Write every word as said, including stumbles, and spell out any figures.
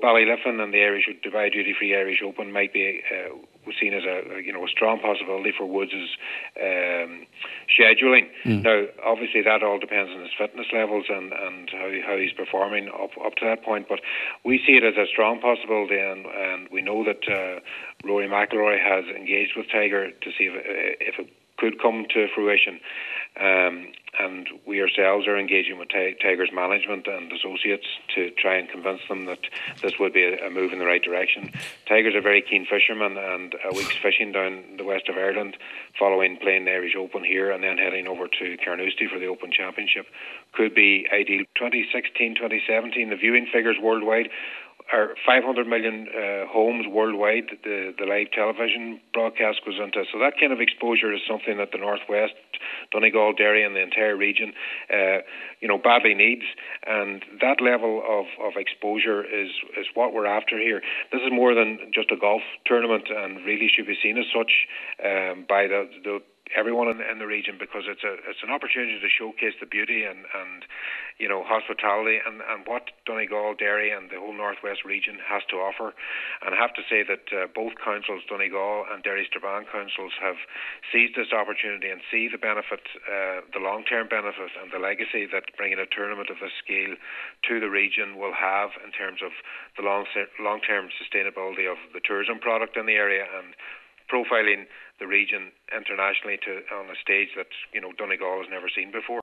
Ballyliffin and the Irish Dubai Duty Free Irish Open might be uh, seen as a you know a strong possibility for Woods' um, scheduling. Mm. Now, obviously, that all depends on his fitness levels and, and how how he's performing up up to that point. But we see it as a strong possibility, and, and we know that uh, Rory McIlroy has engaged with Tiger to see if if it could come to fruition. Um, and we ourselves are engaging with Tiger's management and associates to try and convince them that this would be a, a move in the right direction. Tiger's a very keen fisherman, and a week's fishing down the west of Ireland following playing the Irish Open here and then heading over to Carnoustie for the Open Championship could be ideal. twenty sixteen, twenty seventeen, the viewing figures worldwide are five hundred million uh, homes worldwide. The, the live television broadcast goes into, so that kind of exposure is something that the Northwest, Donegal, Derry and the entire region uh, you know, badly needs, and that level of, of exposure is, is what we're after here. This is more than just a golf tournament and really should be seen as such um, by the, the everyone in, in the region, because it's a it's an opportunity to showcase the beauty and, and you know hospitality and, and what Donegal, Derry and the whole Northwest region has to offer. And I have to say that uh, both councils, Donegal and Derry Strabane councils, have seized this opportunity and see the benefit, uh, the long-term benefit and the legacy that bringing a tournament of this scale to the region will have in terms of the long long-term sustainability of the tourism product in the area and profiling the region internationally to on a stage that you know Donegal has never seen before.